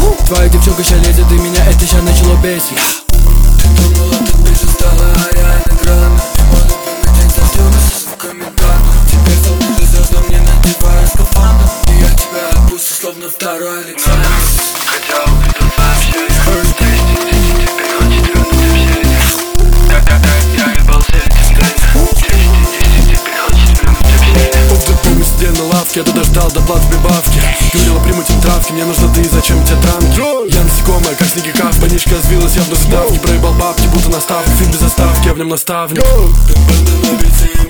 Твоя девчонка ща лезет, и меня это ща начало бесить. Ты думала, ты ближе стала, а реально грами. Мой любимый день застёлся со звуками драны. Теперь стал ближе звездам, не надевая скафандр. И я тебя отпущу, словно второй Александр. Хотя увидел сообщение. Теперь хочет вернуть общение. Я ебался этим тайно. 10 теперь хочет вернуть общение. Ух ты, помню, сидел на лавке, я туда ждал доплат в прибавке. Говорила, примутим травки, мне нужно ты, зачем тебе драмки? Я насекомая, как снегикав, паничка развилась, я в задавки. Проебал бабки, будто наставки, фильм без заставки, я в нем наставник. Ты банда на бите.